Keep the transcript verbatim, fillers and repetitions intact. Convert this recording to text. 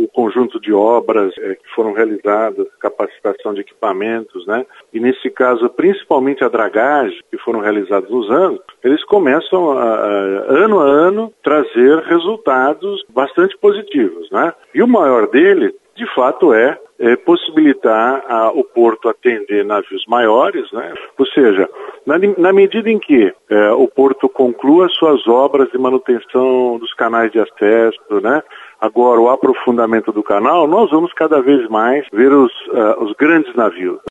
o conjunto de obras é, que foram realizadas, capacitação de equipamentos, né? E nesse caso, principalmente a dragagem, que foram realizados nos anos, eles começam, a, a, ano a ano, trazer resultados bastante positivos, né? E o maior deles, de fato, é, é possibilitar a, o porto atender navios maiores, né? Ou seja, na, na medida em que é, o porto conclua suas obras de manutenção dos canais de acesso, né? Agora, o aprofundamento do canal, nós vamos cada vez mais ver os, uh, os grandes navios.